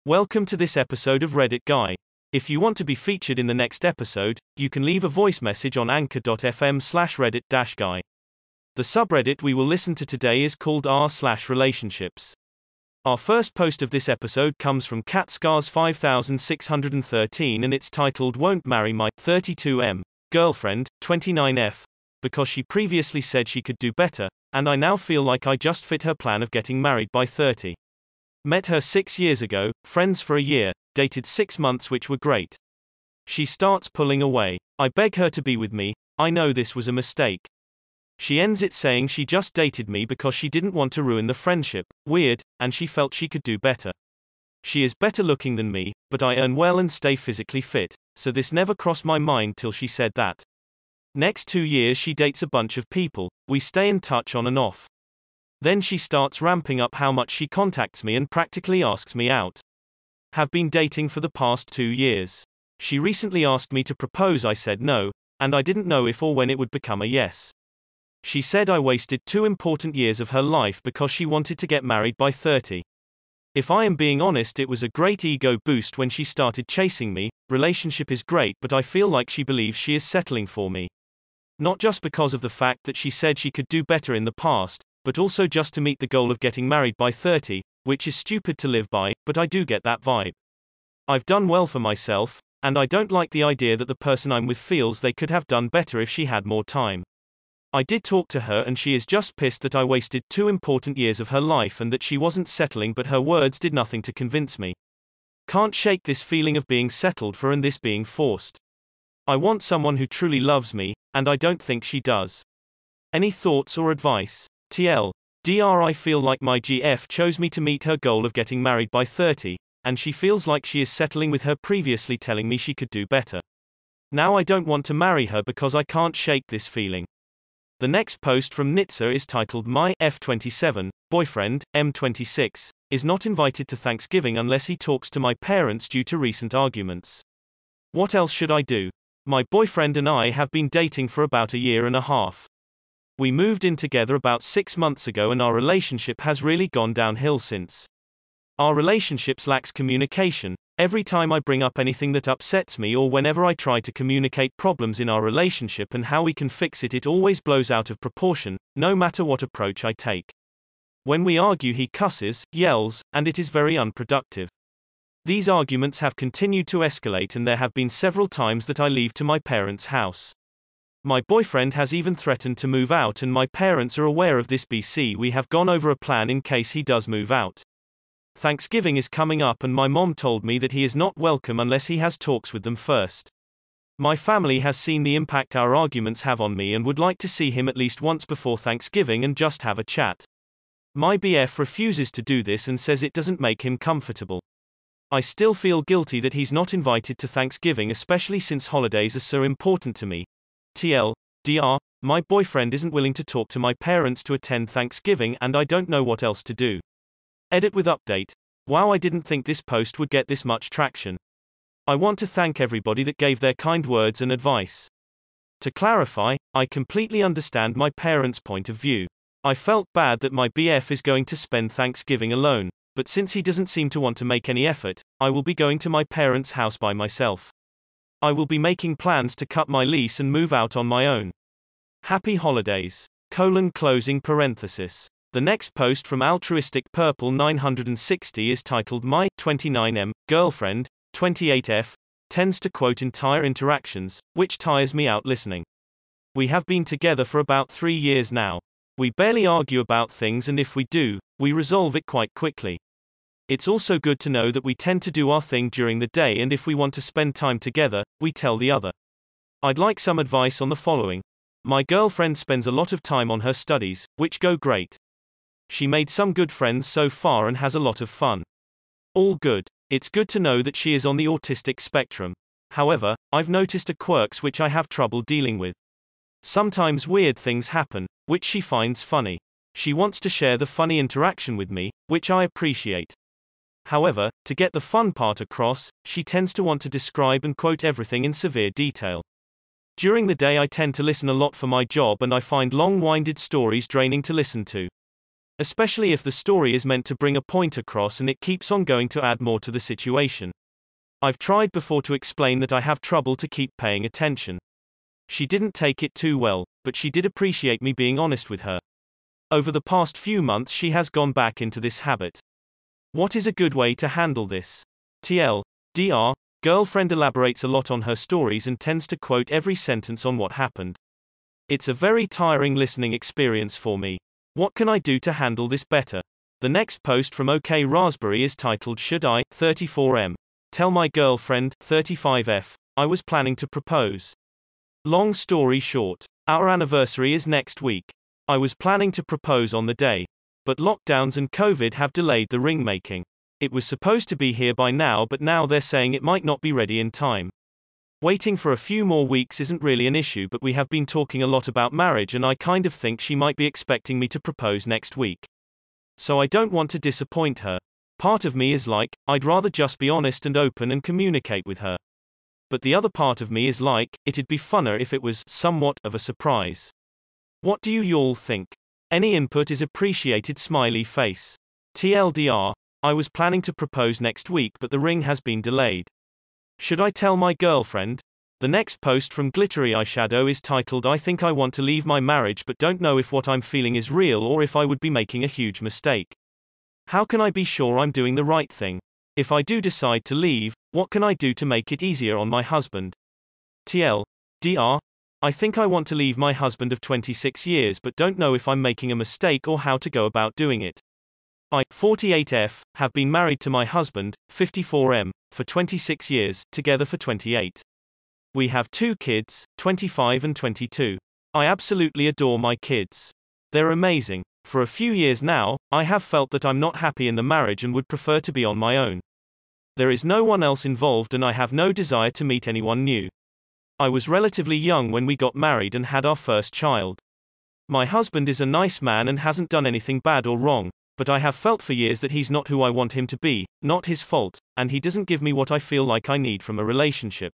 Welcome to this episode of Reddit Guy. If you want to be featured in the next episode, you can leave a voice message on anchor.fm/reddit-guy. The subreddit we will listen to today is called r/relationships. Our first post of this episode comes from CatScars5613 and it's titled "Won't Marry My 32M Girlfriend, 29F, because she previously said she could do better, and I now feel like I just fit her plan of getting married by 30. Met her 6 years ago, friends for a year, dated 6 months which were great. She starts pulling away. I beg her to be with me, I know this was a mistake. She ends it saying she just dated me because she didn't want to ruin the friendship, weird, and she felt she could do better. She is better looking than me, but I earn well and stay physically fit, so this never crossed my mind till she said that. Next 2 years she dates a bunch of people, we stay in touch on and off. Then she starts ramping up how much she contacts me and practically asks me out. Have been dating for the past 2 years. She recently asked me to propose, I said no, and I didn't know if or when it would become a yes. She said I wasted 2 important years of her life because she wanted to get married by 30. If I am being honest, it was a great ego boost when she started chasing me. Relationship is great, but I feel like she believes she is settling for me. Not just because of the fact that she said she could do better in the past, but also just to meet the goal of getting married by 30, which is stupid to live by, but I do get that vibe. I've done well for myself, and I don't like the idea that the person I'm with feels they could have done better if she had more time. I did talk to her and she is just pissed that I wasted 2 important years of her life and that she wasn't settling, but her words did nothing to convince me. Can't shake this feeling of being settled for and this being forced. I want someone who truly loves me, and I don't think she does. Any thoughts or advice? TL.Dr. I feel like my GF chose me to meet her goal of getting married by 30, and she feels like she is settling with her previously telling me she could do better. Now I don't want to marry her because I can't shake this feeling. The next post from Nitsa is titled "My F27 boyfriend, M26, is not invited to Thanksgiving unless he talks to my parents due to recent arguments. What else should I do? My boyfriend and I have been dating for about a year and a half. We moved in together about 6 months ago and our relationship has really gone downhill since. Our relationship lacks communication. Every time I bring up anything that upsets me or whenever I try to communicate problems in our relationship and how we can fix it, it always blows out of proportion, no matter what approach I take. When we argue he cusses, yells, and it is very unproductive. These arguments have continued to escalate and there have been several times that I leave to my parents' house. My boyfriend has even threatened to move out and my parents are aware of this. We have gone over a plan in case he does move out. Thanksgiving is coming up and my mom told me that he is not welcome unless he has talks with them first. My family has seen the impact our arguments have on me and would like to see him at least once before Thanksgiving and just have a chat. My BF refuses to do this and says it doesn't make him comfortable. I still feel guilty that he's not invited to Thanksgiving, especially since holidays are so important to me. TL.Dr. My boyfriend isn't willing to talk to my parents to attend Thanksgiving and I don't know what else to do. Edit with update. Wow, I didn't think this post would get this much traction. I want to thank everybody that gave their kind words and advice. To clarify, I completely understand my parents' point of view. I felt bad that my BF is going to spend Thanksgiving alone, but since he doesn't seem to want to make any effort, I will be going to my parents' house by myself. I will be making plans to cut my lease and move out on my own. Happy holidays. Closing parenthesis. The next post from Altruistic Purple 960 is titled "My 29M Girlfriend, 28F, tends to quote entire interactions, which tires me out listening. We have been together for about 3 years now. We barely argue about things and if we do, we resolve it quite quickly. It's also good to know that we tend to do our thing during the day and if we want to spend time together, we tell the other. I'd like some advice on the following. My girlfriend spends a lot of time on her studies, which go great. She made some good friends so far and has a lot of fun. All good. It's good to know that she is on the autistic spectrum. However, I've noticed quirks which I have trouble dealing with. Sometimes weird things happen, which she finds funny. She wants to share the funny interaction with me, which I appreciate. However, to get the fun part across, she tends to want to describe and quote everything in severe detail. During the day I tend to listen a lot for my job and I find long-winded stories draining to listen to. Especially if the story is meant to bring a point across and it keeps on going to add more to the situation. I've tried before to explain that I have trouble to keep paying attention. She didn't take it too well, but she did appreciate me being honest with her. Over the past few months she has gone back into this habit. What is a good way to handle this? TLDR, girlfriend elaborates a lot on her stories and tends to quote every sentence on what happened. It's a very tiring listening experience for me. What can I do to handle this better? The next post from OK Raspberry is titled Should I, 34M, tell my girlfriend, 35F, I was planning to propose? Long story short, our anniversary is next week. I was planning to propose on the day, but lockdowns and COVID have delayed the ring making. It was supposed to be here by now, but now they're saying it might not be ready in time. Waiting for a few more weeks isn't really an issue, but we have been talking a lot about marriage and I kind of think she might be expecting me to propose next week. So I don't want to disappoint her. Part of me is like, I'd rather just be honest and open and communicate with her. But the other part of me is like, it'd be funner if it was somewhat of a surprise. What do you all think? Any input is appreciated, smiley face. TLDR, I was planning to propose next week but the ring has been delayed. Should I tell my girlfriend? The next post from Glittery Eyeshadow is titled I think I want to leave my marriage but don't know if what I'm feeling is real or if I would be making a huge mistake. How can I be sure I'm doing the right thing? If I do decide to leave, what can I do to make it easier on my husband? TLDR, I think I want to leave my husband of 26 years but don't know if I'm making a mistake or how to go about doing it. I, 48F, have been married to my husband, 54M, for 26 years, together for 28. We have 2 kids, 25 and 22. I absolutely adore my kids. They're amazing. For a few years now, I have felt that I'm not happy in the marriage and would prefer to be on my own. There is no one else involved and I have no desire to meet anyone new. I was relatively young when we got married and had our first child. My husband is a nice man and hasn't done anything bad or wrong, but I have felt for years that he's not who I want him to be, not his fault, and he doesn't give me what I feel like I need from a relationship.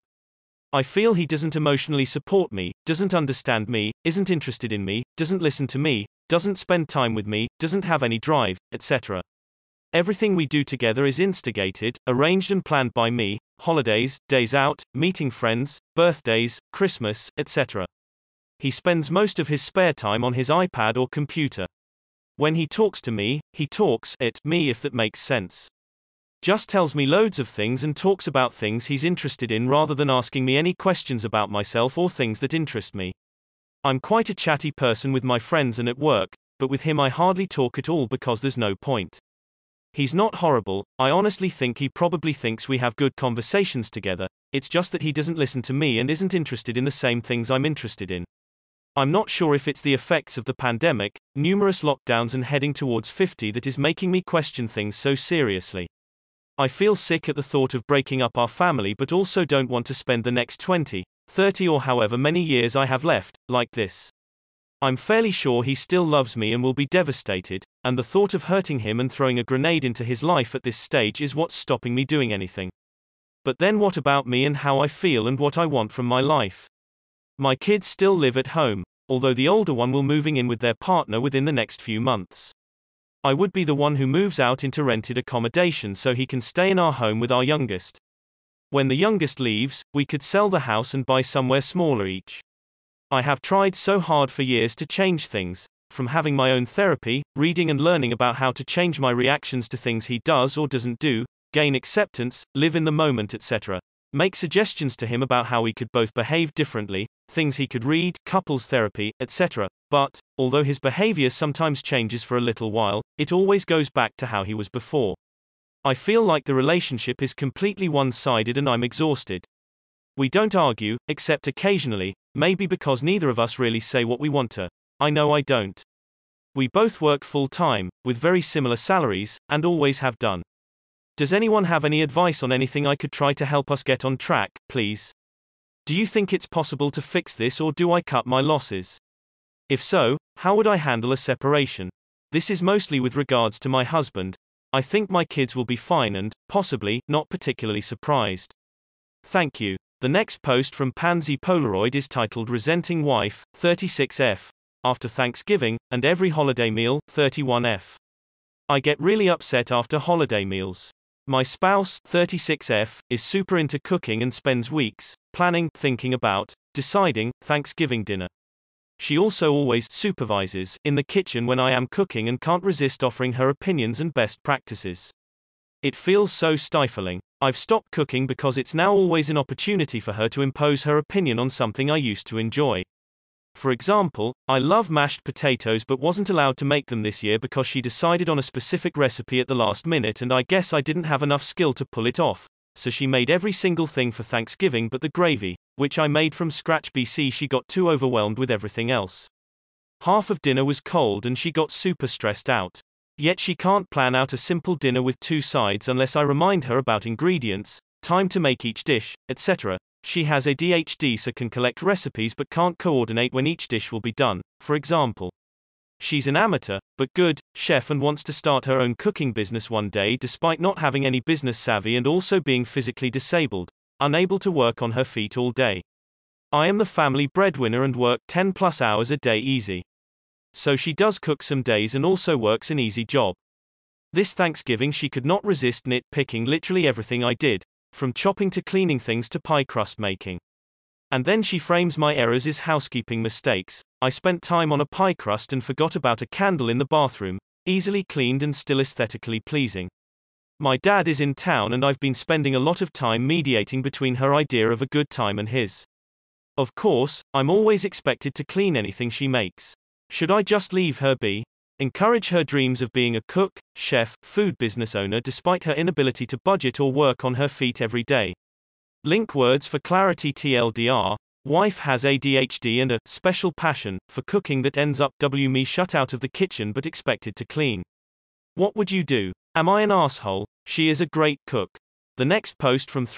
I feel he doesn't emotionally support me, doesn't understand me, isn't interested in me, doesn't listen to me, doesn't spend time with me, doesn't have any drive, etc. Everything we do together is instigated, arranged and planned by me, holidays, days out, meeting friends, birthdays, Christmas, etc. He spends most of his spare time on his iPad or computer. When he talks to me, he talks at me, if that makes sense. Just tells me loads of things and talks about things he's interested in rather than asking me any questions about myself or things that interest me. I'm quite a chatty person with my friends and at work, but with him I hardly talk at all because there's no point. He's not horrible, I honestly think he probably thinks we have good conversations together, it's just that he doesn't listen to me and isn't interested in the same things I'm interested in. I'm not sure if it's the effects of the pandemic, numerous lockdowns and heading towards 50 that is making me question things so seriously. I feel sick at the thought of breaking up our family but also don't want to spend the next 20, 30 or however many years I have left, like this. I'm fairly sure he still loves me and will be devastated, and the thought of hurting him and throwing a grenade into his life at this stage is what's stopping me doing anything. But then what about me and how I feel and what I want from my life? My kids still live at home, although the older one will moving in with their partner within the next few months. I would be the one who moves out into rented accommodation so he can stay in our home with our youngest. When the youngest leaves, we could sell the house and buy somewhere smaller each. I have tried so hard for years to change things, from having my own therapy, reading and learning about how to change my reactions to things he does or doesn't do, gain acceptance, live in the moment, etc. Make suggestions to him about how we could both behave differently, things he could read, couples therapy, etc. But, although his behavior sometimes changes for a little while, it always goes back to how he was before. I feel like the relationship is completely one-sided and I'm exhausted. We don't argue, except occasionally, maybe because neither of us really say what we want to. I know I don't. We both work full-time, with very similar salaries, and always have done. Does anyone have any advice on anything I could try to help us get on track, please? Do you think it's possible to fix this or do I cut my losses? If so, how would I handle a separation? This is mostly with regards to my husband. I think my kids will be fine and, possibly, not particularly surprised. Thank you. The next post from Pansy Polaroid is titled Resenting Wife, 36F. after Thanksgiving, and every holiday meal, 31F. I get really upset after holiday meals. My spouse, 36F, is super into cooking and spends weeks planning, thinking about, deciding Thanksgiving dinner. She also always supervises in the kitchen when I am cooking and can't resist offering her opinions and best practices. It feels so stifling. I've stopped cooking because it's now always an opportunity for her to impose her opinion on something I used to enjoy. For example, I love mashed potatoes but wasn't allowed to make them this year because she decided on a specific recipe at the last minute and I guess I didn't have enough skill to pull it off. So she made every single thing for Thanksgiving but the gravy, which I made from scratch. She got too overwhelmed with everything else. Half of dinner was cold and she got super stressed out. Yet she can't plan out a simple dinner with 2 sides unless I remind her about ingredients, time to make each dish, etc. She has ADHD so can collect recipes but can't coordinate when each dish will be done, for example. She's an amateur, but good, chef and wants to start her own cooking business one day despite not having any business savvy and also being physically disabled, unable to work on her feet all day. I am the family breadwinner and work 10+ hours a day easy. So she does cook some days and also works an easy job. This Thanksgiving she could not resist nitpicking literally everything I did, from chopping to cleaning things to pie crust making. And then she frames my errors as housekeeping mistakes. I spent time on a pie crust and forgot about a candle in the bathroom, easily cleaned and still aesthetically pleasing. My dad is in town and I've been spending a lot of time mediating between her idea of a good time and his. Of course, I'm always expected to clean anything she makes. Should I just leave her be? Encourage her dreams of being a cook, chef, food business owner despite her inability to budget or work on her feet every day. Link words for clarity. TLDR, wife has ADHD and a special passion for cooking that ends up me shut out of the kitchen but expected to clean. What would you do? Am I an asshole? She is a great cook. The next post from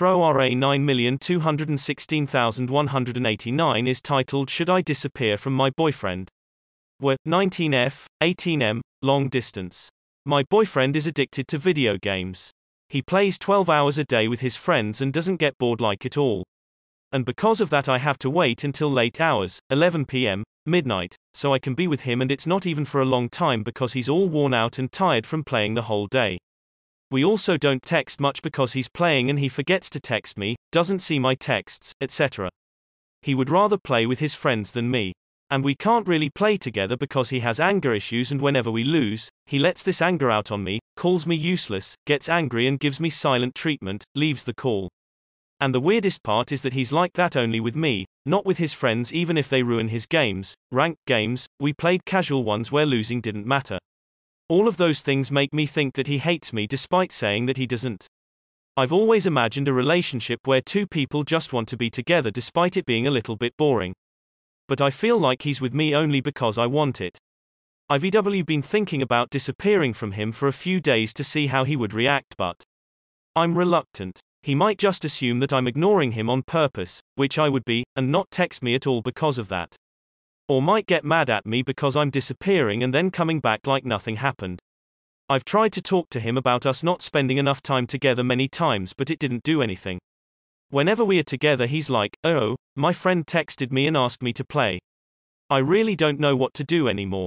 ThroWRA9216189 is titled Should I Disappear from My Boyfriend? We're 19F, 18M, long distance. My boyfriend is addicted to video games. He plays 12 hours a day with his friends and doesn't get bored like it all. And because of that I have to wait until late hours, 11 p.m., midnight, so I can be with him and it's not even for a long time because he's all worn out and tired from playing the whole day. We also don't text much because he's playing and he forgets to text me, doesn't see my texts, etc. He would rather play with his friends than me. And we can't really play together because he has anger issues and whenever we lose, he lets this anger out on me, calls me useless, gets angry and gives me silent treatment, leaves the call. And the weirdest part is that he's like that only with me, not with his friends even if they ruin his games, ranked games, we played casual ones where losing didn't matter. All of those things make me think that he hates me despite saying that he doesn't. I've always imagined a relationship where 2 people just want to be together despite it being a little bit boring. But I feel like he's with me only because I want it. I've been thinking about disappearing from him for a few days to see how he would react but I'm reluctant. He might just assume that I'm ignoring him on purpose, which I would be, and not text me at all because of that. Or might get mad at me because I'm disappearing and then coming back like nothing happened. I've tried to talk to him about us not spending enough time together many times but it didn't do anything. Whenever we are together he's like, oh, my friend texted me and asked me to play. I really don't know what to do anymore.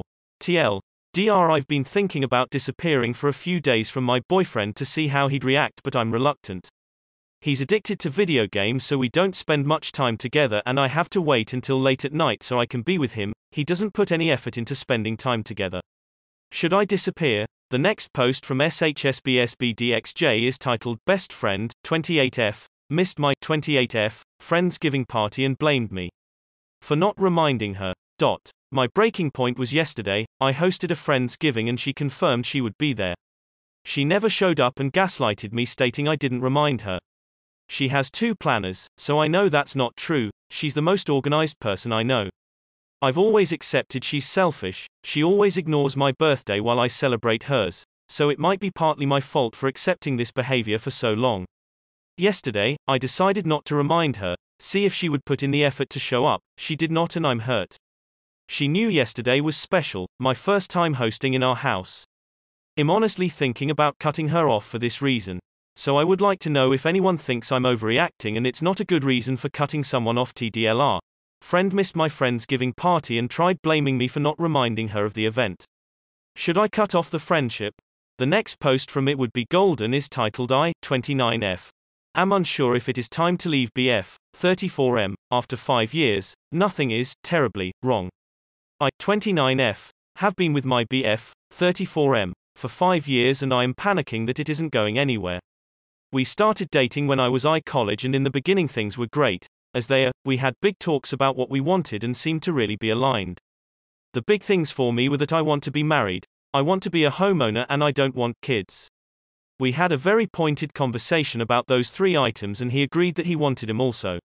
TLDR, I've been thinking about disappearing for a few days from my boyfriend to see how he'd react but I'm reluctant. He's addicted to video games so we don't spend much time together and I have to wait until late at night so I can be with him. He doesn't put any effort into spending time together. Should I disappear? The next post from SHSBSBDXJ is titled Best Friend, 28F. Missed my 28F Friendsgiving party and blamed me for not reminding her. My breaking point was yesterday. I hosted a Friendsgiving and she confirmed she would be there. She never showed up and gaslighted me stating I didn't remind her. She has 2 planners, so I know that's not true. She's the most organized person I know. I've always accepted she's selfish. She always ignores my birthday while I celebrate hers, so it might be partly my fault for accepting this behavior for so long. Yesterday, I decided not to remind her, see if she would put in the effort to show up. She did not and I'm hurt. She knew yesterday was special, my first time hosting in our house. I'm honestly thinking about cutting her off for this reason. So I would like to know if anyone thinks I'm overreacting and it's not a good reason for cutting someone off. TDLR. Friend missed my friend's giving party and tried blaming me for not reminding her of the event. Should I cut off the friendship? The next post from It Would Be Golden is titled I, 29F. Am unsure if it is time to leave BF, 34M, after 5 years. Nothing is terribly wrong. I, 29F, have been with my BF, 34M, for 5 years and I am panicking that it isn't going anywhere. We started dating when I was college and in the beginning things were great. We had big talks about what we wanted and seemed to really be aligned. The big things for me were that I want to be married, I want to be a homeowner and I don't want kids. We had a very pointed conversation about those 3 items and he agreed that he wanted them also.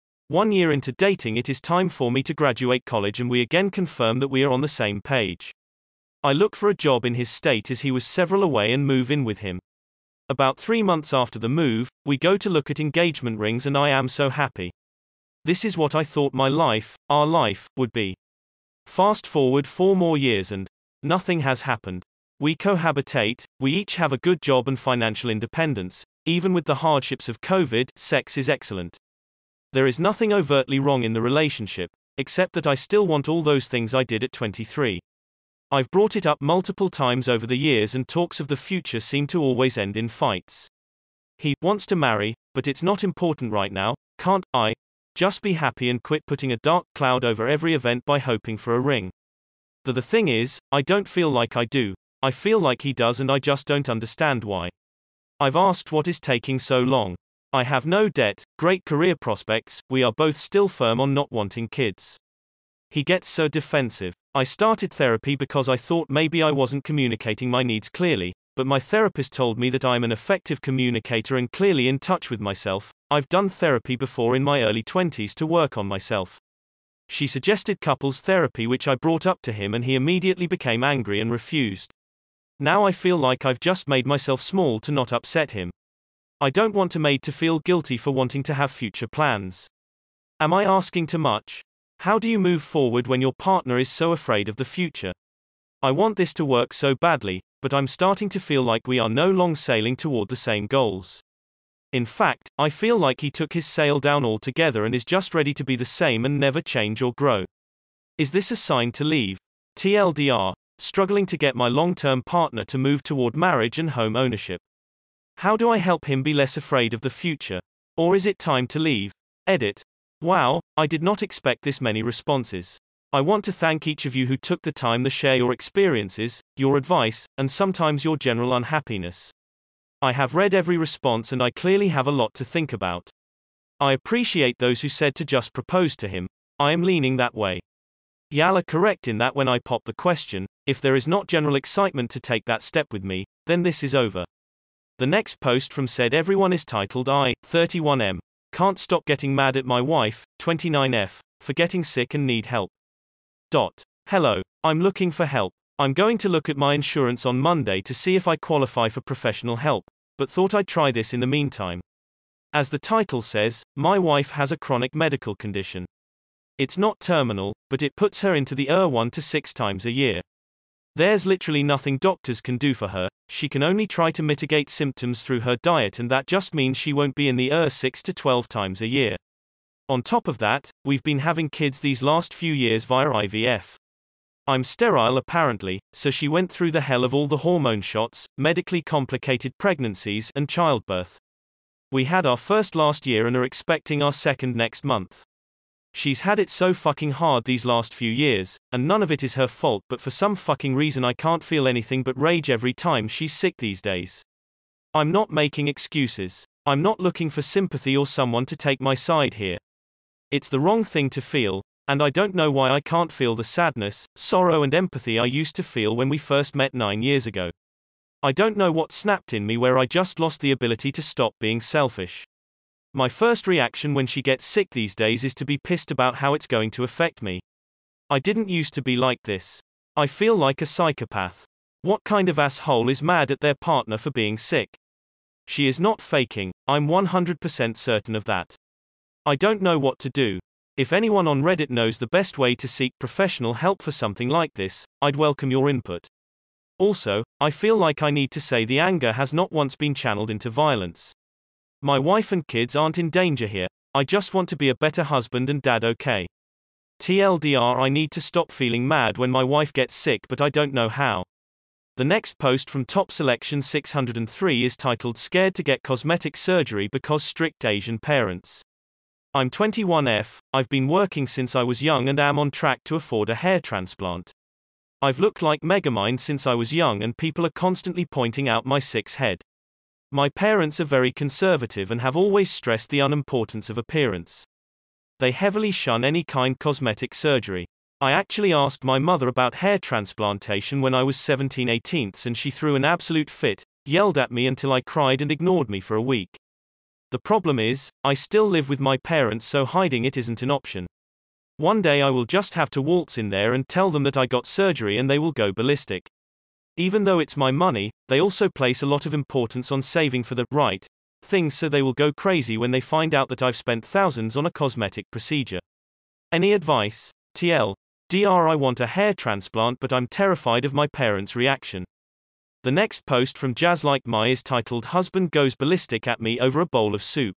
1 year into dating it is time for me to graduate college and we again confirm that we are on the same page. I look for a job in his state as he was several away and move in with him. About 3 months after the move, we go to look at engagement rings and I am so happy. This is what I thought our life, would be. Fast forward 4 more years and nothing has happened. We cohabitate, we each have a good job and financial independence. Even with the hardships of COVID, sex is excellent. There is nothing overtly wrong in the relationship, except that I still want all those things I did at 23. I've brought it up multiple times over the years and talks of the future seem to always end in fights. He wants to marry, but it's not important right now. Can't I just be happy and quit putting a dark cloud over every event by hoping for a ring? The thing is, I don't feel like I do. I feel like he does and I just don't understand why. I've asked what is taking so long. I have no debt, great career prospects, we are both still firm on not wanting kids. He gets so defensive. I started therapy because I thought maybe I wasn't communicating my needs clearly, but my therapist told me that I'm an effective communicator and clearly in touch with myself. I've done therapy before in my early 20s to work on myself. She suggested couples therapy which I brought up to him and he immediately became angry and refused. Now I feel like I've just made myself small to not upset him. I don't want to made to feel guilty for wanting to have future plans. Am I asking too much? How do you move forward when your partner is so afraid of the future? I want this to work so badly, but I'm starting to feel like we are no longer sailing toward the same goals. In fact, I feel like he took his sail down altogether and is just ready to be the same and never change or grow. Is this a sign to leave? TLDR, struggling to get my long-term partner to move toward marriage and home ownership. How do I help him be less afraid of the future? Or is it time to leave? Edit. Wow, I did not expect this many responses. I want to thank each of you who took the time to share your experiences, your advice, and sometimes your general unhappiness. I have read every response and I clearly have a lot to think about. I appreciate those who said to just propose to him. I am leaning that way. Y'all are correct in that when I pop the question, if there is not general excitement to take that step with me, then this is over. The next post from said everyone is titled I, 31M. Can't stop getting mad at my wife, 29F, for getting sick and need help. Hello. I'm looking for help. I'm going to look at my insurance on Monday to see if I qualify for professional help, but thought I'd try this in the meantime. As the title says, my wife has a chronic medical condition. It's not terminal, but it puts her into the 1 to 6 times a year. There's literally nothing doctors can do for her. She can only try to mitigate symptoms through her diet and that just means she won't be in the 6 to 12 times a year. On top of that, we've been having kids these last few years via IVF. I'm sterile apparently, so she went through the hell of all the hormone shots, medically complicated pregnancies, and childbirth. We had our first last year and are expecting our second next month. She's had it so fucking hard these last few years, and none of it is her fault, but for some fucking reason I can't feel anything but rage every time she's sick these days. I'm not making excuses. I'm not looking for sympathy or someone to take my side here. It's the wrong thing to feel, and I don't know why I can't feel the sadness, sorrow and empathy I used to feel when we first met 9 years ago. I don't know what snapped in me where I just lost the ability to stop being selfish. My first reaction when she gets sick these days is to be pissed about how it's going to affect me. I didn't used to be like this. I feel like a psychopath. What kind of asshole is mad at their partner for being sick? She is not faking, I'm 100% certain of that. I don't know what to do. If anyone on Reddit knows the best way to seek professional help for something like this, I'd welcome your input. Also, I feel like I need to say the anger has not once been channeled into violence. My wife and kids aren't in danger here. I just want to be a better husband and dad, okay? TLDR, I need to stop feeling mad when my wife gets sick, but I don't know how. The next post from Top Selection 603 is titled Scared to Get Cosmetic Surgery Because Strict Asian Parents. I'm 21F, I've been working since I was young and am on track to afford a hair transplant. I've looked like Megamind since I was young and people are constantly pointing out my 6 head. My parents are very conservative and have always stressed the unimportance of appearance. They heavily shun any kind cosmetic surgery. I actually asked my mother about hair transplantation when I was 17/18 and she threw an absolute fit, yelled at me until I cried and ignored me for a week. The problem is, I still live with my parents, so hiding it isn't an option. One day I will just have to waltz in there and tell them that I got surgery and they will go ballistic. Even though it's my money, they also place a lot of importance on saving for the right things, so they will go crazy when they find out that I've spent thousands on a cosmetic procedure. Any advice? TLDR, I want a hair transplant but I'm terrified of my parents' reaction. The next post from Jazz Like My is titled Husband Goes Ballistic at Me Over a Bowl of Soup.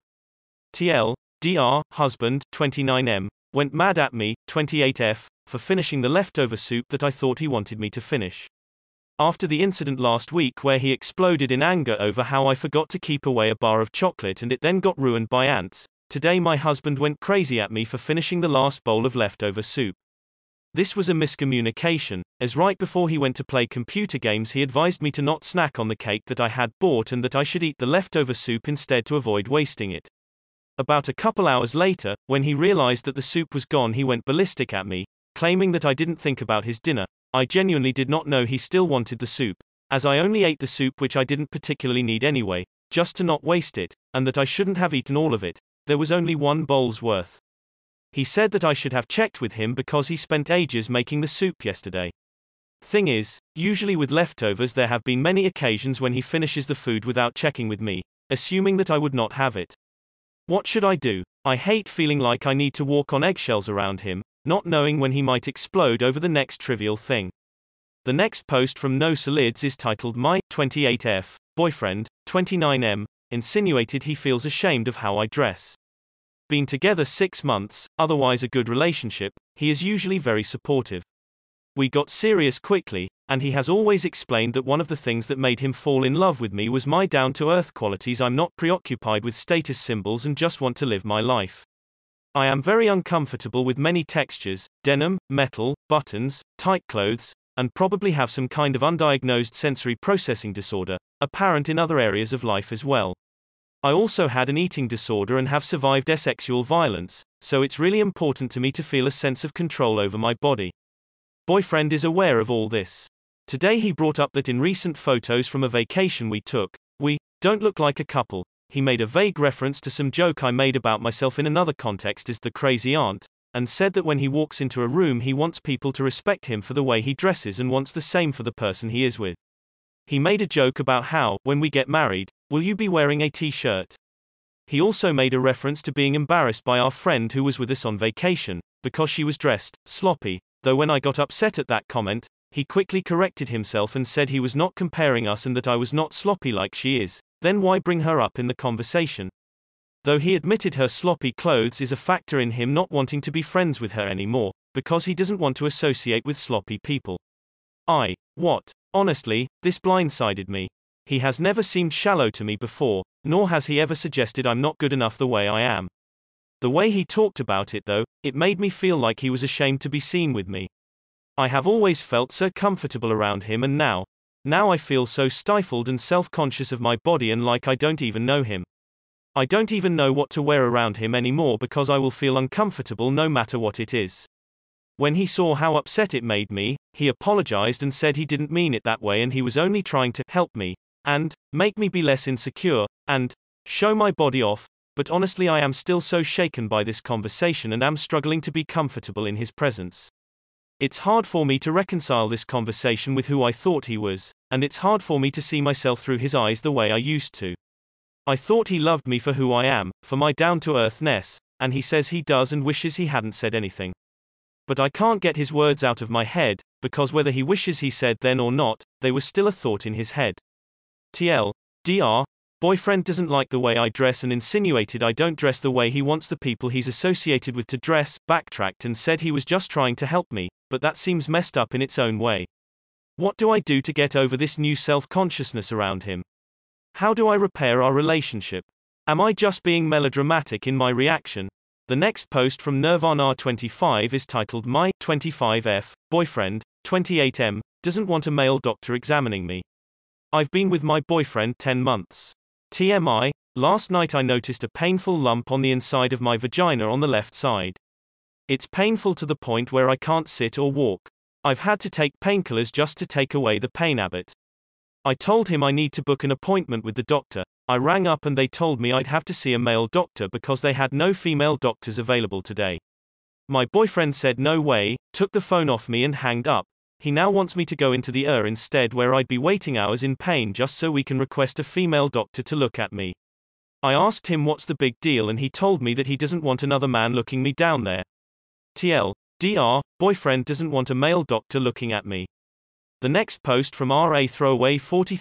TLDR, husband, 29M, went mad at me, 28F, for finishing the leftover soup that I thought he wanted me to finish. After the incident last week where he exploded in anger over how I forgot to keep away a bar of chocolate and it then got ruined by ants, today my husband went crazy at me for finishing the last bowl of leftover soup. This was a miscommunication, as right before he went to play computer games he advised me to not snack on the cake that I had bought and that I should eat the leftover soup instead to avoid wasting it. About a couple hours later, when he realized that the soup was gone, he went ballistic at me, claiming that I didn't think about his dinner. I genuinely did not know he still wanted the soup, as I only ate the soup which I didn't particularly need anyway, just to not waste it, and that I shouldn't have eaten all of it. There was only one bowl's worth. He said that I should have checked with him because he spent ages making the soup yesterday. Thing is, usually with leftovers there have been many occasions when he finishes the food without checking with me, assuming that I would not have it. What should I do? I hate feeling like I need to walk on eggshells around him, not knowing when he might explode over the next trivial thing. The next post from No Solids is titled My 28F boyfriend, 29M, insinuated he feels ashamed of how I dress. Been together 6 months, otherwise a good relationship, he is usually very supportive. We got serious quickly, and he has always explained that one of the things that made him fall in love with me was my down-to-earth qualities. I'm not preoccupied with status symbols and just want to live my life. I am very uncomfortable with many textures, denim, metal, buttons, tight clothes, and probably have some kind of undiagnosed sensory processing disorder, apparent in other areas of life as well. I also had an eating disorder and have survived sexual violence, so it's really important to me to feel a sense of control over my body. Boyfriend is aware of all this. Today he brought up that in recent photos from a vacation we took, we don't look like a couple. He made a vague reference to some joke I made about myself in another context as the crazy aunt, and said that when he walks into a room he wants people to respect him for the way he dresses and wants the same for the person he is with. He made a joke about how, when we get married, will you be wearing a t-shirt? He also made a reference to being embarrassed by our friend who was with us on vacation, because she was dressed sloppy, though when I got upset at that comment, he quickly corrected himself and said he was not comparing us and that I was not sloppy like she is. Then why bring her up in the conversation? Though he admitted her sloppy clothes is a factor in him not wanting to be friends with her anymore, because he doesn't want to associate with sloppy people. What? Honestly, this blindsided me. He has never seemed shallow to me before, nor has he ever suggested I'm not good enough the way I am. The way he talked about it though, it made me feel like he was ashamed to be seen with me. I have always felt so comfortable around him and now I feel so stifled and self-conscious of my body and like I don't even know him. I don't even know what to wear around him anymore because I will feel uncomfortable no matter what it is. When he saw how upset it made me, he apologized and said he didn't mean it that way and he was only trying to help me, and make me be less insecure, and show my body off, but honestly I am still so shaken by this conversation and am struggling to be comfortable in his presence. It's hard for me to reconcile this conversation with who I thought he was, and it's hard for me to see myself through his eyes the way I used to. I thought he loved me for who I am, for my down-to-earthness, and he says he does and wishes he hadn't said anything. But I can't get his words out of my head, because whether he wishes he said then or not, they were still a thought in his head. TLDR, Boyfriend doesn't like the way I dress and insinuated I don't dress the way he wants the people he's associated with to dress, backtracked and said he was just trying to help me, but that seems messed up in its own way. What do I do to get over this new self-consciousness around him? How do I repair our relationship? Am I just being melodramatic in my reaction? The next post from Nirvana25 is titled My 25F boyfriend, 28M, doesn't want a male doctor examining me. I've been with my boyfriend 10 months. TMI, last night I noticed a painful lump on the inside of my vagina on the left side. It's painful to the point where I can't sit or walk. I've had to take painkillers just to take away the pain habit. I told him I need to book an appointment with the doctor. I rang up and they told me I'd have to see a male doctor because they had no female doctors available today. My boyfriend said no way, took the phone off me and hanged up. He now wants me to go into the ER instead where I'd be waiting hours in pain just so we can request a female doctor to look at me. I asked him what's the big deal and he told me that he doesn't want another man looking me down there. TLDR, boyfriend doesn't want a male doctor looking at me. The next post from RA Throwaway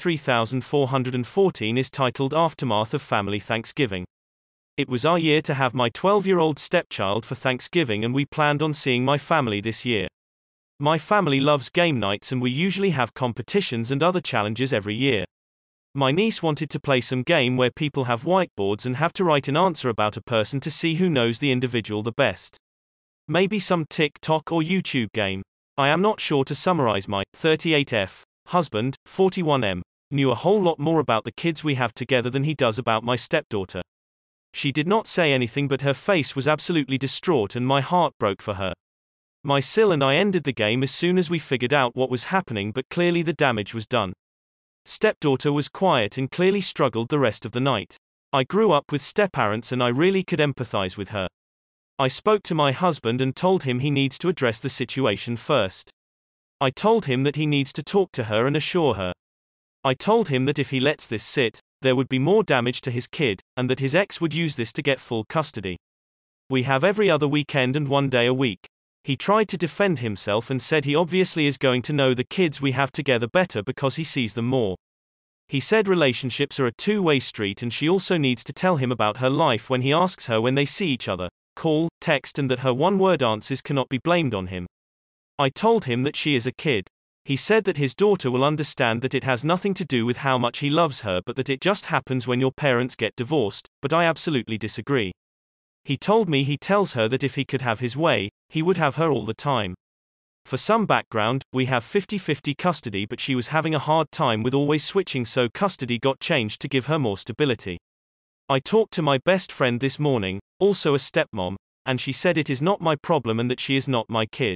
43414 is titled Aftermath of Family Thanksgiving. It was our year to have my 12-year-old stepchild for Thanksgiving and we planned on seeing my family this year. My family loves game nights and we usually have competitions and other challenges every year. My niece wanted to play some game where people have whiteboards and have to write an answer about a person to see who knows the individual the best. Maybe some TikTok or YouTube game. I am not sure to summarize. My 38F husband, 41M, knew a whole lot more about the kids we have together than he does about my stepdaughter. She did not say anything but her face was absolutely distraught and my heart broke for her. My Sil and I ended the game as soon as we figured out what was happening, but clearly the damage was done. Stepdaughter was quiet and clearly struggled the rest of the night. I grew up with step-parents and I really could empathize with her. I spoke to my husband and told him he needs to address the situation first. I told him that he needs to talk to her and assure her. I told him that if he lets this sit, there would be more damage to his kid, and that his ex would use this to get full custody. We have every other weekend and one day a week. He tried to defend himself and said he obviously is going to know the kids we have together better because he sees them more. He said relationships are a two-way street and she also needs to tell him about her life when he asks her when they see each other, call, text, and that her one-word answers cannot be blamed on him. I told him that she is a kid. He said that his daughter will understand that it has nothing to do with how much he loves her but that it just happens when your parents get divorced, but I absolutely disagree. He told me he tells her that if he could have his way, he would have her all the time. For some background, we have 50-50 custody but she was having a hard time with always switching so custody got changed to give her more stability. I talked to my best friend this morning, also a stepmom, and she said it is not my problem and that she is not my kid.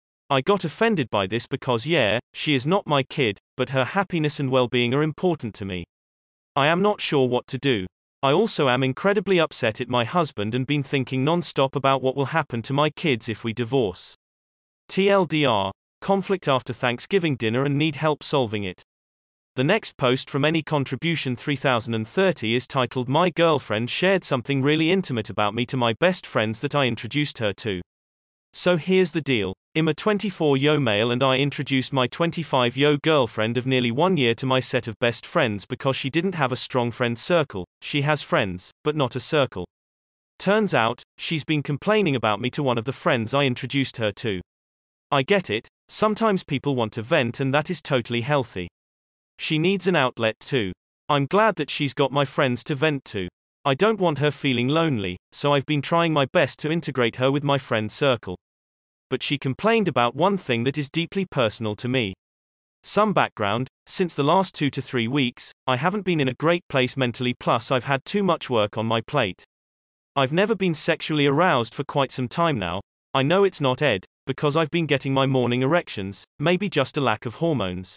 I got offended by this because she is not my kid, but her happiness and well-being are important to me. I am not sure what to do. I also am incredibly upset at my husband and been thinking non-stop about what will happen to my kids if we divorce. TLDR, conflict after Thanksgiving dinner and need help solving it. The next post from Any Contribution 3030 is titled My girlfriend shared something really intimate about me to my best friends that I introduced her to. So here's the deal. I'm a 24-yo male and I introduced my 25-yo girlfriend of nearly 1 year to my set of best friends because she didn't have a strong friend circle. She has friends, but not a circle. Turns out, she's been complaining about me to one of the friends I introduced her to. I get it, sometimes people want to vent and that is totally healthy. She needs an outlet too. I'm glad that she's got my friends to vent to. I don't want her feeling lonely, so I've been trying my best to integrate her with my friend circle. But she complained about one thing that is deeply personal to me. Some background: since the last 2 to 3 weeks, I haven't been in a great place mentally, plus I've had too much work on my plate. I've never been sexually aroused for quite some time now. I know it's not ED, because I've been getting my morning erections, maybe just a lack of hormones.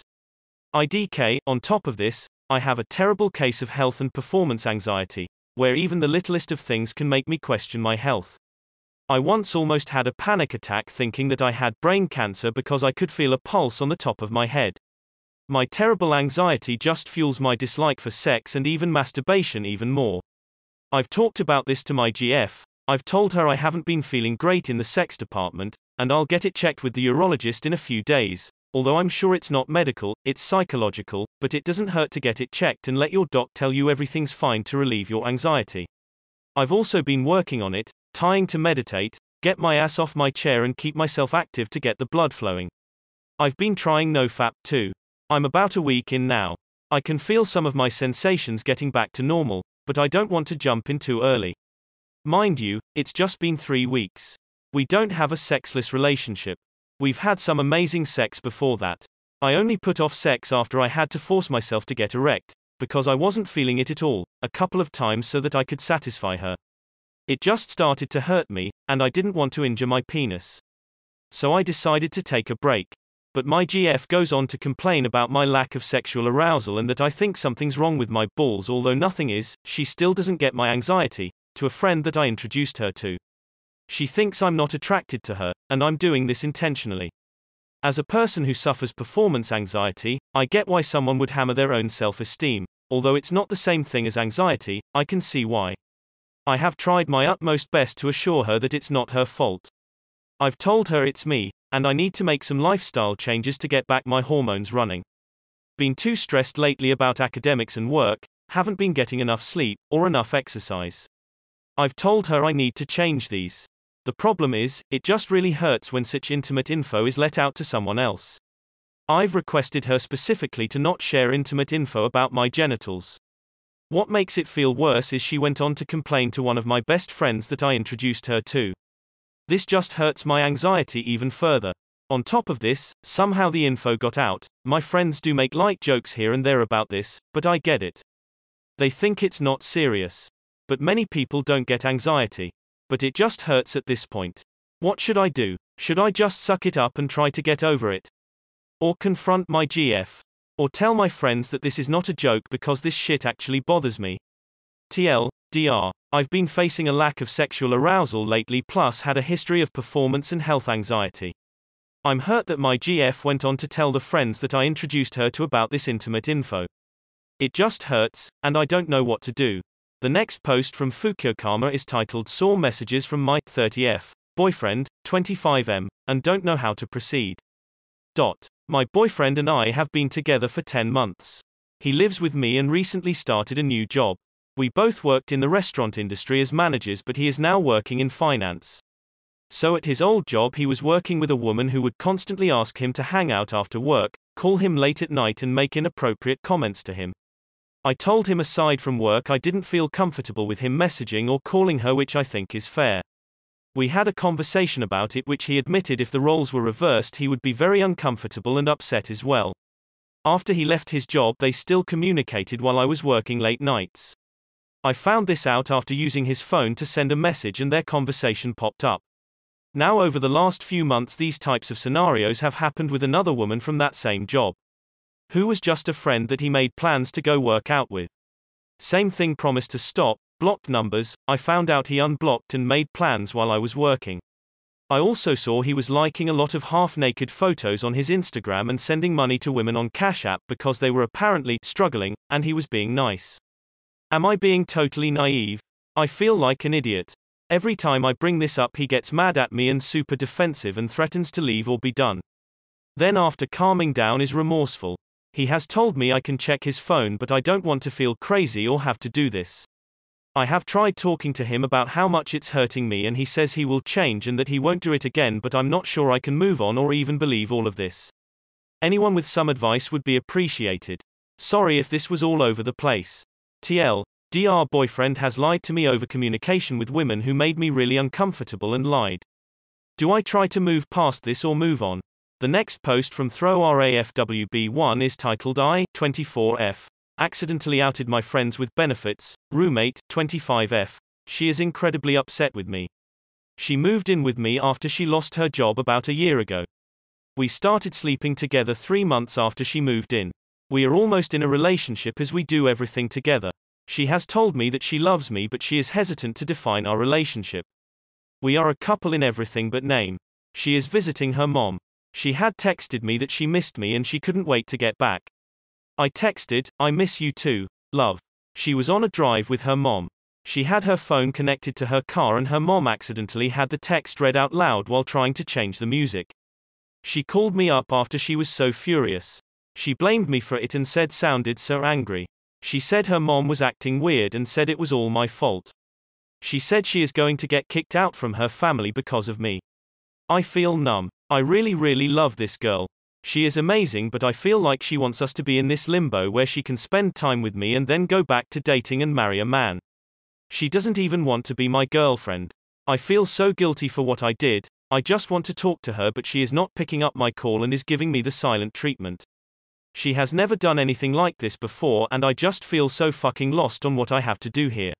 IDK, on top of this, I have a terrible case of health and performance anxiety, where even the littlest of things can make me question my health. I once almost had a panic attack thinking that I had brain cancer because I could feel a pulse on the top of my head. My terrible anxiety just fuels my dislike for sex and even masturbation even more. I've talked about this to my GF, I've told her I haven't been feeling great in the sex department, and I'll get it checked with the urologist in a few days, although I'm sure it's not medical, it's psychological, but it doesn't hurt to get it checked and let your doc tell you everything's fine to relieve your anxiety. I've also been working on it, trying to meditate, get my ass off my chair and keep myself active to get the blood flowing. I've been trying NoFap too. I'm about a week in now. I can feel some of my sensations getting back to normal, but I don't want to jump in too early. Mind you, it's just been 3 weeks. We don't have a sexless relationship. We've had some amazing sex before that. I only put off sex after I had to force myself to get erect, because I wasn't feeling it at all, a couple of times so that I could satisfy her. It just started to hurt me, and I didn't want to injure my penis. So I decided to take a break. But my GF goes on to complain about my lack of sexual arousal and that I think something's wrong with my balls, although nothing is. She still doesn't get my anxiety, to a friend that I introduced her to. She thinks I'm not attracted to her, and I'm doing this intentionally. As a person who suffers performance anxiety, I get why someone would hammer their own self-esteem. Although it's not the same thing as anxiety, I can see why. I have tried my utmost best to assure her that it's not her fault. I've told her it's me, and I need to make some lifestyle changes to get back my hormones running. Been too stressed lately about academics and work, haven't been getting enough sleep, or enough exercise. I've told her I need to change these. The problem is, it just really hurts when such intimate info is let out to someone else. I've requested her specifically to not share intimate info about my genitals. What makes it feel worse is she went on to complain to one of my best friends that I introduced her to. This just hurts my anxiety even further. On top of this, somehow the info got out. My friends do make light jokes here and there about this, but I get it. They think it's not serious. But many people don't get anxiety. But it just hurts at this point. What should I do? Should I just suck it up and try to get over it? Or confront my GF? Or tell my friends that this is not a joke because this shit actually bothers me? TL, I've been facing a lack of sexual arousal lately, plus had a history of performance and health anxiety. I'm hurt that my GF went on to tell the friends that I introduced her to about this intimate info. It just hurts, and I don't know what to do. The next post from Fukuokama is titled Saw Messages from My 30F Boyfriend, 25M, and Don't Know How to Proceed. My boyfriend and I have been together for 10 months. He lives with me and recently started a new job. We both worked in the restaurant industry as managers, but he is now working in finance. So at his old job he was working with a woman who would constantly ask him to hang out after work, call him late at night and make inappropriate comments to him. I told him aside from work I didn't feel comfortable with him messaging or calling her, which I think is fair. We had a conversation about it, which he admitted if the roles were reversed he would be very uncomfortable and upset as well. After he left his job they still communicated while I was working late nights. I found this out after using his phone to send a message and their conversation popped up. Now over the last few months these types of scenarios have happened with another woman from that same job, who was just a friend that he made plans to go work out with. Same thing, promised to stop, blocked numbers. I found out he unblocked and made plans while I was working. I also saw he was liking a lot of half-naked photos on his Instagram and sending money to women on Cash App because they were apparently struggling, and he was being nice. Am I being totally naive? I feel like an idiot. Every time I bring this up he gets mad at me and super defensive and threatens to leave or be done. Then after calming down is remorseful. He has told me I can check his phone, but I don't want to feel crazy or have to do this. I have tried talking to him about how much it's hurting me and he says he will change and that he won't do it again, but I'm not sure I can move on or even believe all of this. Anyone with some advice would be appreciated. Sorry if this was all over the place. TL, boyfriend has lied to me over communication with women who made me really uncomfortable and lied. Do I try to move past this or move on? The next post from ThrowRAFWB1 is titled I, 24F, accidentally outed my friends with benefits, roommate, 25F. She is incredibly upset with me. She moved in with me after she lost her job about a year ago. We started sleeping together 3 months after she moved in. We are almost in a relationship as we do everything together. She has told me that she loves me, but she is hesitant to define our relationship. We are a couple in everything but name. She is visiting her mom. She had texted me that she missed me and she couldn't wait to get back. I texted, I miss you too, love. She was on a drive with her mom. She had her phone connected to her car and her mom accidentally had the text read out loud while trying to change the music. She called me up after she was so furious. She blamed me for it and sounded so angry. She said her mom was acting weird and said it was all my fault. She said she is going to get kicked out from her family because of me. I feel numb. I really love this girl. She is amazing, but I feel like she wants us to be in this limbo where she can spend time with me and then go back to dating and marry a man. She doesn't even want to be my girlfriend. I feel so guilty for what I did. I just want to talk to her, but she is not picking up my call and is giving me the silent treatment. She has never done anything like this before and I just feel so fucking lost on what I have to do here.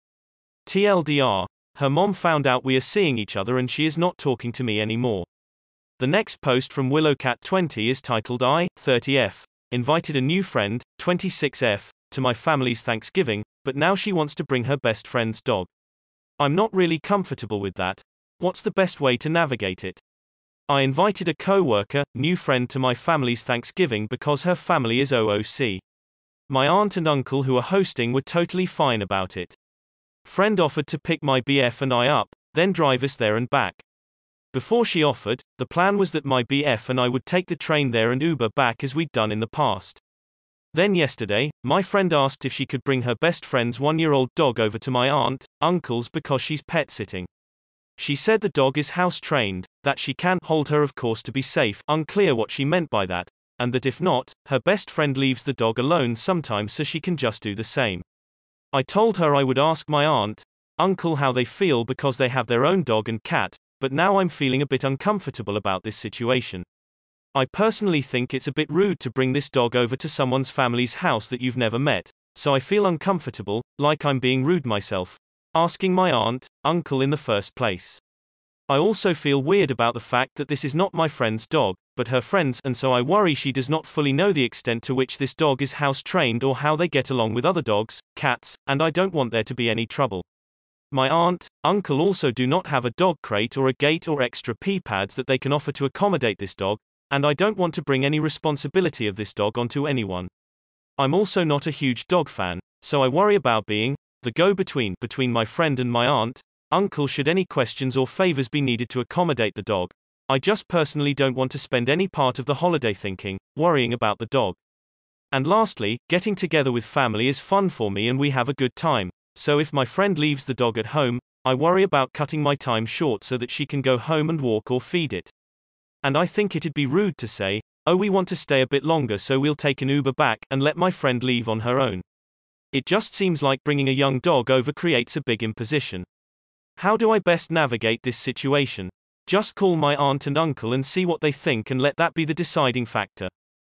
TLDR. Her mom found out we are seeing each other and she is not talking to me anymore. The next post from Willowcat20 is titled I, 30F, invited a new friend, 26F, to my family's Thanksgiving, but now she wants to bring her best friend's dog. I'm not really comfortable with that. What's the best way to navigate it? I invited a co-worker, new friend to my family's Thanksgiving because her family is OOC. My aunt and uncle who are hosting were totally fine about it. Friend offered to pick my BF and I up, then drive us there and back. Before she offered, the plan was that my BF and I would take the train there and Uber back as we'd done in the past. Then yesterday, my friend asked if she could bring her best friend's 1-year-old dog over to my aunt, uncle's because she's pet sitting. She said the dog is house trained, that she can hold her of course to be safe, unclear what she meant by that, and that if not, her best friend leaves the dog alone sometimes so she can just do the same. I told her I would ask my aunt, uncle how they feel because they have their own dog and cat, but now I'm feeling a bit uncomfortable about this situation. I personally think it's a bit rude to bring this dog over to someone's family's house that you've never met, so I feel uncomfortable, like I'm being rude myself, asking my aunt, uncle in the first place. I also feel weird about the fact that this is not my friend's dog, but her friend's, and so I worry she does not fully know the extent to which this dog is house trained or how they get along with other dogs, cats, and I don't want there to be any trouble. My aunt, uncle also do not have a dog crate or a gate or extra pee pads that they can offer to accommodate this dog, and I don't want to bring any responsibility of this dog onto anyone. I'm also not a huge dog fan, so I worry about being the go-between between my friend and my aunt, uncle should any questions or favors be needed to accommodate the dog. I just personally don't want to spend any part of the holiday thinking, worrying about the dog. And lastly, getting together with family is fun for me and we have a good time. So if my friend leaves the dog at home, I worry about cutting my time short so that she can go home and walk or feed it. And I think it'd be rude to say, oh we want to stay a bit longer so we'll take an Uber back and let my friend leave on her own. It just seems like bringing a young dog over creates a big imposition. How do I best navigate this situation? Just call my aunt and uncle and see what they think and let that be the deciding factor.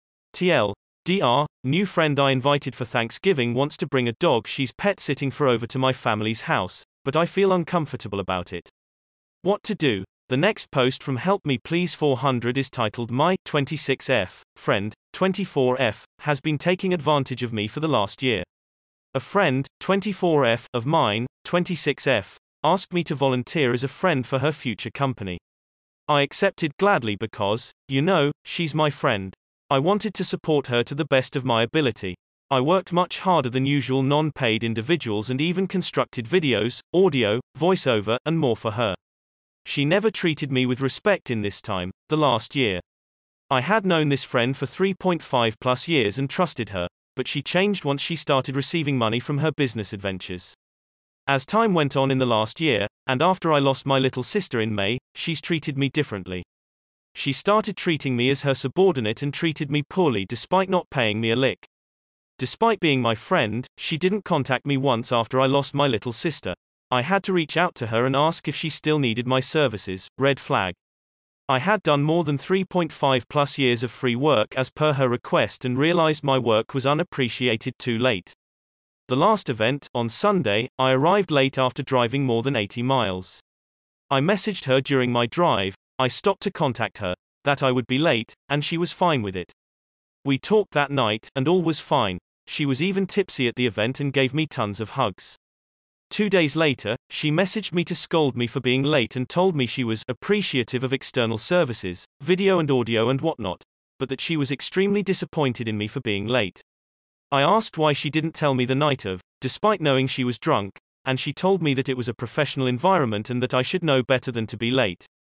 TLDR, new friend I invited for Thanksgiving wants to bring a dog she's pet sitting for over to my family's house, but I feel uncomfortable about it. What to do? The next post from Help Me Please 400 is titled My 26F friend, 24F, has been taking advantage of me for the last year. A friend, 24F, of mine, 26F, asked me to volunteer as a friend for her future company. I accepted gladly because, you know, she's my friend. I wanted to support her to the best of my ability. I worked much harder than usual non-paid individuals and even constructed videos, audio, voiceover, and more for her. She never treated me with respect in this time, the last year. I had known this friend for 3.5 plus years and trusted her, but she changed once she started receiving money from her business adventures. As time went on in the last year, and after I lost my little sister in May, she's treated me differently. She started treating me as her subordinate and treated me poorly despite not paying me a lick. Despite being my friend, she didn't contact me once after I lost my little sister. I had to reach out to her and ask if she still needed my services, red flag. I had done more than 3.5 plus years of free work as per her request and realized my work was unappreciated too late. The last event, on Sunday, I arrived late after driving more than 80 miles. I messaged her during my drive, I stopped to contact her, that I would be late, and she was fine with it. We talked that night, and all was fine. She was even tipsy at the event and gave me tons of hugs. 2 days later, she messaged me to scold me for being late and told me she was appreciative of external services, video and audio and whatnot, but that she was extremely disappointed in me for being late. I asked why she didn't tell me the night of, despite knowing she was drunk, and she told me that it was a professional environment and that I should know better than to be late.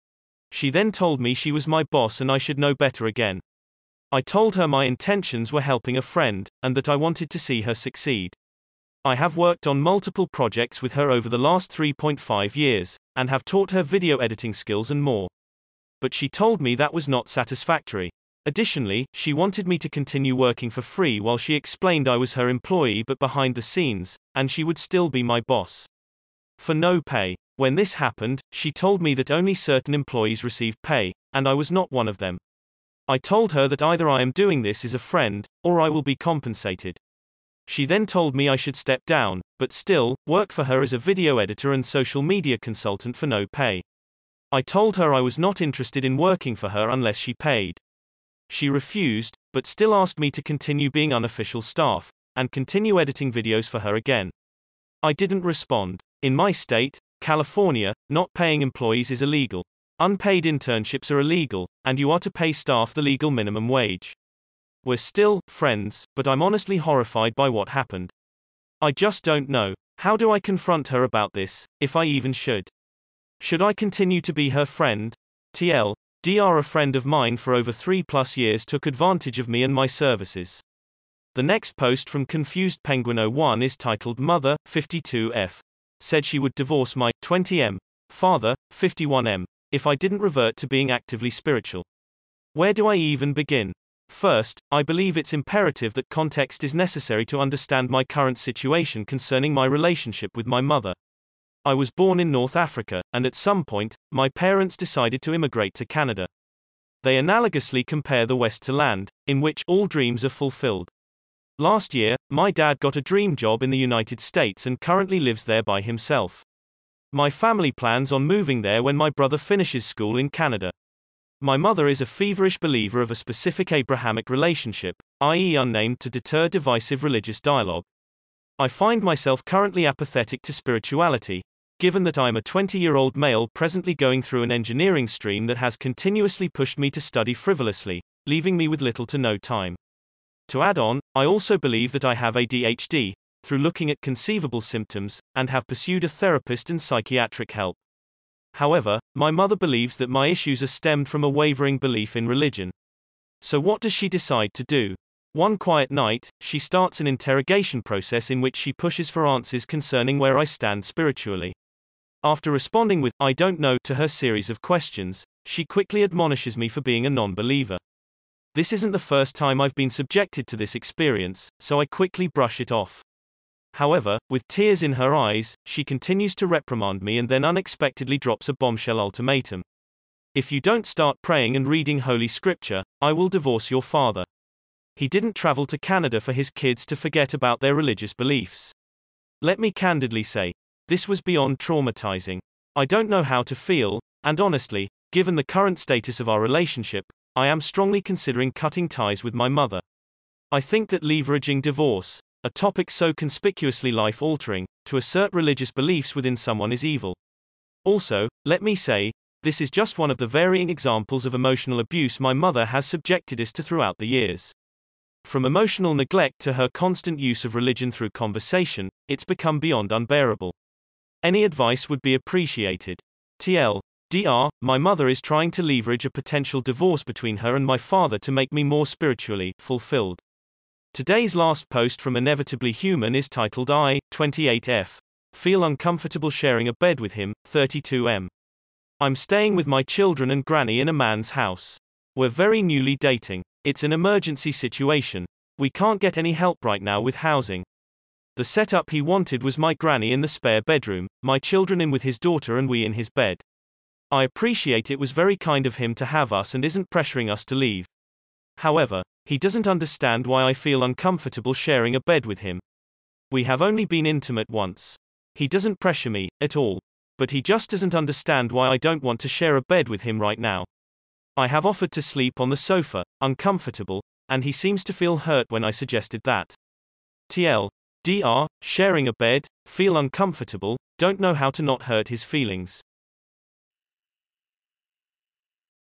She then told me she was my boss and I should know better again. I told her my intentions were helping a friend, and that I wanted to see her succeed. I have worked on multiple projects with her over the last 3.5 years, and have taught her video editing skills and more. But she told me that was not satisfactory. Additionally, she wanted me to continue working for free while she explained I was her employee but behind the scenes, and she would still be my boss. For no pay. When this happened, she told me that only certain employees receive pay, and I was not one of them. I told her that either I am doing this as a friend, or I will be compensated. She then told me I should step down, but still, work for her as a video editor and social media consultant for no pay. I told her I was not interested in working for her unless she paid. She refused, but still asked me to continue being unofficial staff, and continue editing videos for her again. I didn't respond. In my state, California, not paying employees is illegal. Unpaid internships are illegal, and you are to pay staff the legal minimum wage. We're still friends, but I'm honestly horrified by what happened. I just don't know. How do I confront her about this, if I even should? Should I continue to be her friend? TLDR, a friend of mine for over 3+ years took advantage of me and my services. The next post from Confused Penguin 01 is titled Mother, 52F. Said she would divorce my 20M father, 51M, if I didn't revert to being actively spiritual. Where do I even begin? First, I believe it's imperative that context is necessary to understand my current situation concerning my relationship with my mother. I was born in North Africa, and at some point, my parents decided to immigrate to Canada. They analogously compare the West to land, in which all dreams are fulfilled. Last year, my dad got a dream job in the United States and currently lives there by himself. My family plans on moving there when my brother finishes school in Canada. My mother is a feverish believer of a specific Abrahamic relationship, i.e. unnamed, to deter divisive religious dialogue. I find myself currently apathetic to spirituality, given that I am a 20-year-old male presently going through an engineering stream that has continuously pushed me to study frivolously, leaving me with little to no time. To add on, I also believe that I have ADHD, through looking at conceivable symptoms, and have pursued a therapist and psychiatric help. However, my mother believes that my issues are stemmed from a wavering belief in religion. So what does she decide to do? One quiet night, she starts an interrogation process in which she pushes for answers concerning where I stand spiritually. After responding with, "I don't know," to her series of questions, she quickly admonishes me for being a non-believer. This isn't the first time I've been subjected to this experience, so I quickly brush it off. However, with tears in her eyes, she continues to reprimand me and then unexpectedly drops a bombshell ultimatum. "If you don't start praying and reading Holy Scripture, I will divorce your father. He didn't travel to Canada for his kids to forget about their religious beliefs." Let me candidly say, this was beyond traumatizing. I don't know how to feel, and honestly, given the current status of our relationship, I am strongly considering cutting ties with my mother. I think that leveraging divorce, a topic so conspicuously life-altering, to assert religious beliefs within someone is evil. Also, let me say, this is just one of the varying examples of emotional abuse my mother has subjected us to throughout the years. From emotional neglect to her constant use of religion through conversation, it's become beyond unbearable. Any advice would be appreciated. TLDR, my mother is trying to leverage a potential divorce between her and my father to make me more spiritually fulfilled. Today's last post from Inevitably Human is titled I, 28F. Feel uncomfortable sharing a bed with him, 32M. I'm staying with my children and granny in a man's house. We're very newly dating. It's an emergency situation. We can't get any help right now with housing. The setup he wanted was my granny in the spare bedroom, my children in with his daughter and we in his bed. I appreciate it was very kind of him to have us and isn't pressuring us to leave. However, he doesn't understand why I feel uncomfortable sharing a bed with him. We have only been intimate once. He doesn't pressure me, at all. But he just doesn't understand why I don't want to share a bed with him right now. I have offered to sleep on the sofa, uncomfortable, and he seems to feel hurt when I suggested that. TLDR, sharing a bed, feel uncomfortable, don't know how to not hurt his feelings.